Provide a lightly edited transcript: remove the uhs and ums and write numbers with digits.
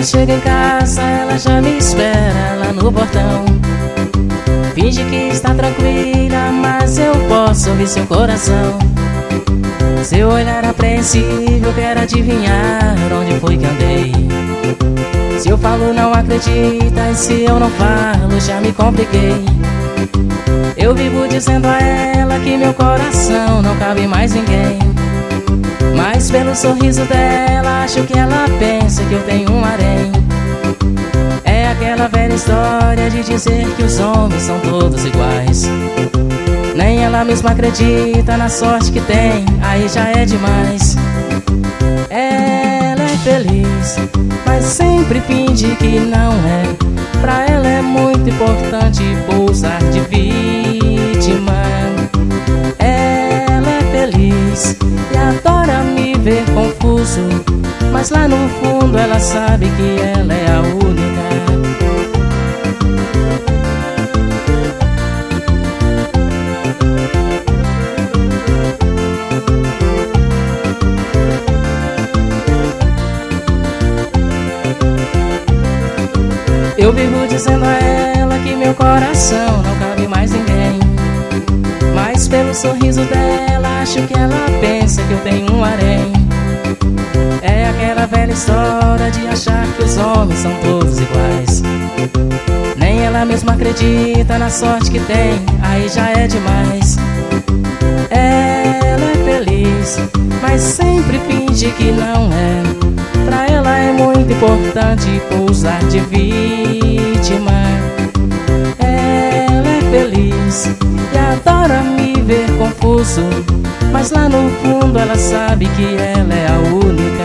chego em casa, ela já me espera lá no portão. Finge que está tranquila, mas eu posso ouvir seu coração. Seu olhar apreensível quer adivinhar onde foi que andei. Se eu falo não acredita, e se eu não falo já me compliquei. Eu vivo dizendo a ela que meu coração não cabe mais ninguém. Mas pelo sorriso dela acho que ela pensa que eu tenho um harém. É aquela velha história de dizer que os homens são todos iguais. Nem ela mesma acredita na sorte que tem, aí já é demais. Ela é feliz, mas sempre finge que não é. Pra ela é muito importante pousar de vítima. Ela é feliz e adora me ver confuso, mas lá no fundo ela sabe que ela é a única. Eu vivo dizendo a ela que meu coração não cabe mais ninguém. Mas pelo sorriso dela acho que ela pensa que eu tenho um harém. É aquela velha história de achar que os homens são todos iguais. Nem ela mesma acredita na sorte que tem, aí já é demais. Ela é feliz, mas sempre finge que não é. Pra ela é muito importante pousar de vítima. Ela é feliz e adora me ver confuso, mas lá no fundo ela sabe que ela é a única.